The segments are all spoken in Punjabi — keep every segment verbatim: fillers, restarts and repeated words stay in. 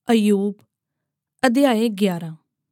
ਅਯੂਬ ਅਧਿਆਇ ਗਿਆਰਾਂ।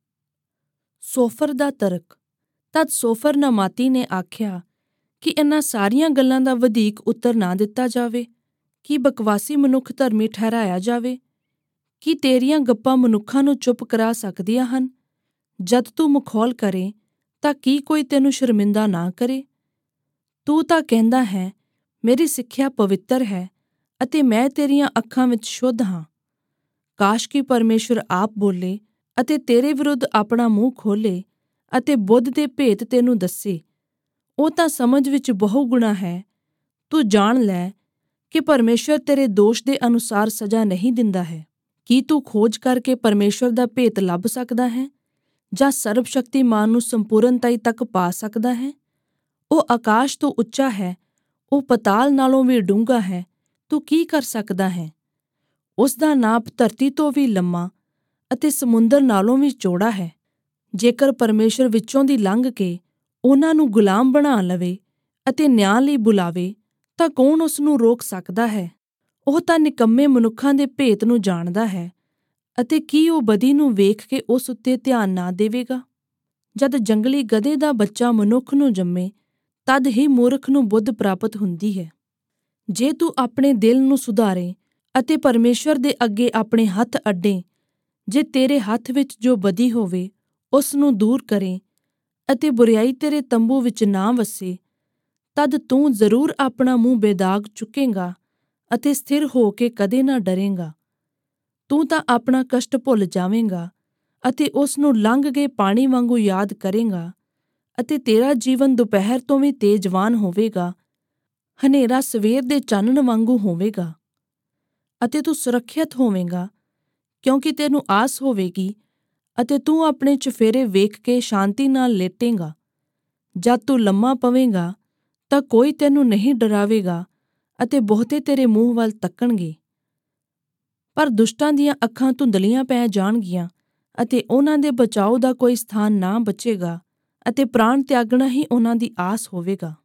ਸੋਫਰ ਦਾ ਤਰਕ। ਤਦ ਸੋਫਰ ਨਾਮਾਤੀ ਨੇ ਆਖਿਆ ਕਿ ਇਹਨਾਂ ਸਾਰੀਆਂ ਗੱਲਾਂ ਦਾ ਵਧੀਕ ਉੱਤਰ ਨਾ ਦਿੱਤਾ ਜਾਵੇ। ਕੀ ਬਕਵਾਸੀ ਮਨੁੱਖ ਧਰਮੀ ਠਹਿਰਾਇਆ ਜਾਵੇ? ਕੀ ਤੇਰੀਆਂ ਗੱਪਾਂ ਮਨੁੱਖਾਂ ਨੂੰ ਚੁੱਪ ਕਰਾ ਸਕਦੀਆਂ ਹਨ? ਜਦ ਤੂੰ ਮਖੌਲ ਕਰੇ ਤਾਂ ਕੀ ਕੋਈ ਤੈਨੂੰ ਸ਼ਰਮਿੰਦਾ ਨਾ ਕਰੇ? ਤੂੰ ਤਾਂ ਕਹਿੰਦਾ ਹੈ, ਮੇਰੀ ਸਿੱਖਿਆ ਪਵਿੱਤਰ ਹੈ ਅਤੇ ਮੈਂ ਤੇਰੀਆਂ ਅੱਖਾਂ ਵਿੱਚ ਸ਼ੁੱਧ ਹਾਂ। ਕਾਸ਼ ਕਿ ਪਰਮੇਸ਼ੁਰ ਆਪ ਬੋਲੇ ਅਤੇ ਤੇਰੇ ਵਿਰੁੱਧ ਆਪਣਾ ਮੂੰਹ ਖੋਲ੍ਹੇ ਅਤੇ ਬੁੱਧ ਦੇ ਭੇਤ ਤੈਨੂੰ ਦੱਸੇ। ਉਹ ਤਾਂ ਸਮਝ ਵਿੱਚ ਬਹੁ ਗੁਣਾ ਹੈ। ਤੂੰ ਜਾਣ ਲੈ ਕਿ ਪਰਮੇਸ਼ੁਰ ਤੇਰੇ ਦੋਸ਼ ਦੇ ਅਨੁਸਾਰ ਸਜ਼ਾ ਨਹੀਂ ਦਿੰਦਾ ਹੈ। ਕੀ ਤੂੰ ਖੋਜ ਕਰਕੇ ਪਰਮੇਸ਼ੁਰ ਦਾ ਭੇਤ ਲੱਭ ਸਕਦਾ ਹੈ ਜਾਂ ਸਰਬਸ਼ਕਤੀਮਾਨ ਨੂੰ ਸੰਪੂਰਨਤਾਈ ਤੱਕ ਪਾ ਸਕਦਾ ਹੈ? ਉਹ ਆਕਾਸ਼ ਤੋਂ ਉੱਚਾ ਹੈ, ਉਹ ਪਤਾਲ ਨਾਲੋਂ ਵੀ ਡੂੰਘਾ ਹੈ। ਤੂੰ ਕੀ ਕਰ ਸਕਦਾ ਹੈ? ਉਸ ਦਾ ਨਾਪ ਧਰਤੀ ਤੋਂ ਵੀ ਲੰਮਾ ਅਤੇ ਸਮੁੰਦਰ ਨਾਲੋਂ ਵੀ ਚੌੜਾ ਹੈ। ਜੇਕਰ ਪਰਮੇਸ਼ੁਰ ਵਿੱਚੋਂ ਦੀ ਲੰਘ ਕੇ ਉਹਨਾਂ ਨੂੰ ਗੁਲਾਮ ਬਣਾ ਲਵੇ ਅਤੇ ਨਿਆਂ ਲਈ ਬੁਲਾਵੇ ਤਾਂ ਕੌਣ ਉਸ ਨੂੰ ਰੋਕ ਸਕਦਾ ਹੈ? ਉਹ ਤਾਂ ਨਿਕੰਮੇ ਮਨੁੱਖਾਂ ਦੇ ਭੇਤ ਨੂੰ ਜਾਣਦਾ ਹੈ ਅਤੇ ਕੀ ਉਹ ਬਦੀ ਨੂੰ ਵੇਖ ਕੇ ਉਸ ਉੱਤੇ ਧਿਆਨ ਨਾ ਦੇਵੇਗਾ? ਜਦ ਜੰਗਲੀ ਗਧੇ ਦਾ ਬੱਚਾ ਮਨੁੱਖ ਨੂੰ ਜੰਮੇ ਤਦ ਹੀ ਮੂਰਖ ਨੂੰ ਬੁੱਧ ਪ੍ਰਾਪਤ ਹੁੰਦੀ ਹੈ। ਜੇ ਤੂੰ ਆਪਣੇ ਦਿਲ ਨੂੰ ਸੁਧਾਰੇ ਅਤੇ ਪਰਮੇਸ਼ੁਰ ਦੇ ਅੱਗੇ ਆਪਣੇ ਹੱਥ ਅੱਡੇ, ਜੇ ਤੇਰੇ ਹੱਥ ਵਿੱਚ ਜੋ ਬਦੀ ਹੋਵੇ ਉਸ ਨੂੰ ਦੂਰ ਕਰੇ ਅਤੇ ਬੁਰਿਆਈ ਤੇਰੇ ਤੰਬੂ ਵਿੱਚ ਨਾ ਵਸੇ, ਤਦ ਤੂੰ ਜ਼ਰੂਰ ਆਪਣਾ ਮੂੰਹ ਬੇਦਾਗ ਚੁੱਕੇਂਗਾ ਅਤੇ ਸਥਿਰ ਹੋ ਕੇ ਕਦੇ ਨਾ ਡਰੇਂਗਾ। ਤੂੰ ਤਾਂ ਆਪਣਾ ਕਸ਼ਟ ਭੁੱਲ ਜਾਵੇਂਗਾ ਅਤੇ ਉਸ ਨੂੰ ਲੰਘ ਗਏ ਪਾਣੀ ਵਾਂਗੂ ਯਾਦ ਕਰੇਂਗਾ ਅਤੇ ਤੇਰਾ ਜੀਵਨ ਦੁਪਹਿਰ ਤੋਂ ਵੀ ਤੇਜਵਾਨ ਹੋਵੇਗਾ, ਹਨੇਰਾ ਸਵੇਰ ਦੇ ਚਾਨਣ ਵਾਂਗੂ ਹੋਵੇਗਾ ਅਤੇ ਤੂੰ ਸੁਰੱਖਿਅਤ ਹੋਵੇਂਗਾ ਕਿਉਂਕਿ ਤੈਨੂੰ ਆਸ ਹੋਵੇਗੀ ਅਤੇ ਤੂੰ ਆਪਣੇ ਚੁਫੇਰੇ ਵੇਖ ਕੇ ਸ਼ਾਂਤੀ ਨਾਲ ਲੇਟੇਂਗਾ। ਜਦ ਤੂੰ ਲੰਮਾ ਪਵੇਂਗਾ ਤਾਂ ਕੋਈ ਤੈਨੂੰ ਨਹੀਂ ਡਰਾਵੇਗਾ ਅਤੇ ਬਹੁਤੇ ਤੇਰੇ ਮੂੰਹ ਵੱਲ ਤੱਕਣਗੇ। ਪਰ ਦੁਸ਼ਟਾਂ ਦੀਆਂ ਅੱਖਾਂ ਧੁੰਦਲੀਆਂ ਪੈ ਜਾਣਗੀਆਂ ਅਤੇ ਉਹਨਾਂ ਦੇ ਬਚਾਓ ਦਾ ਕੋਈ ਸਥਾਨ ਨਾ ਬਚੇਗਾ ਅਤੇ ਪ੍ਰਾਣ ਤਿਆਗਣਾ ਹੀ ਉਹਨਾਂ ਦੀ ਆਸ ਹੋਵੇਗਾ।